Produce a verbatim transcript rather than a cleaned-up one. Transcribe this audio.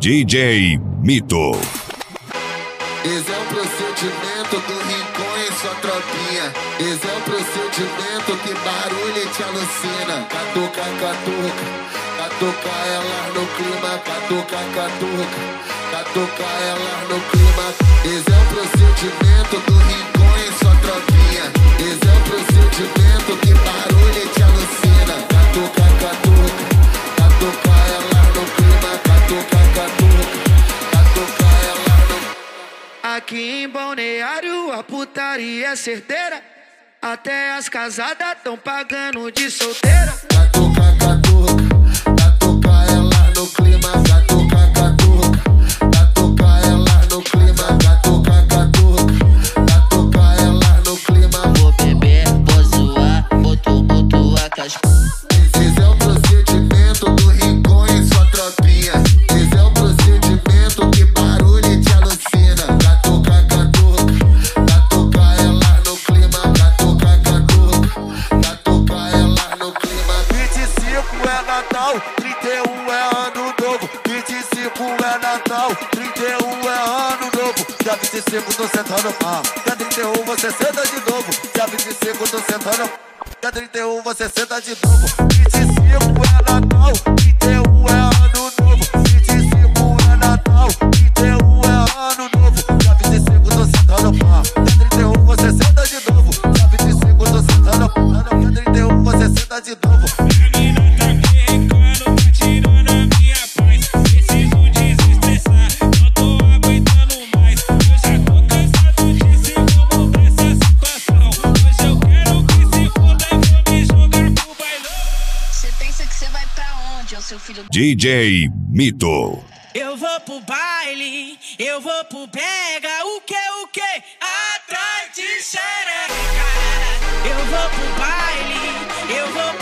D J Mito. Esse é o procedimento do Rincon e sua tropinha. Esse é o procedimento que barulho te alucina. Catuca, catuca, catuca elas no clima. Catuca, catuca, catuca elas no clima. Esse é o procedimento do Rincon e sua tropinha. Esse é o procedimento que barulho te alucina. Catuca, catuca, catuca elas no clima. Catuca, catuca, catuca elas no clima. Aqui em Balneário a putaria é certeira. Até as casadas tão pagando de solteira. Catuca, catuca, catuca elas no clima. Catuca, catuca, catuca elas no clima. Catuca, catuca, catuca elas no clima. Vou beber, vou zoar, boto, boto a caspa. Esse é o procedimento do Rincon e sua tropinha. Esse é o procedimento que barulho te alucina. Catuca, catuca, catuca elas no clima. Catuca, catuca, catuca elas no clima. vinte e cinco é Natal, trinta e um é ano novo. vinte e cinco é Natal, trinta e um é ano novo. Dia vinte e cinco tô sentando pá. Dia trinta e um você senta de novo. Dia vinte e cinco tô sentando. Dia trinta e um você senta de novo. vinte e cinco é Natal, trinta e um é ano novo. vinte e cinco é Natal, trinta e um é ano novo. Dia vinte e cinco tô sentando pá. Dia trinta e um você senta de novo. Dia vinte e cinco tô sentando pá. Dia trinta e um você senta de novo. D J Mito. Eu vou pro baile, eu vou pro pega, o que, o que? Atrás de xereca. Eu vou pro baile, eu vou pro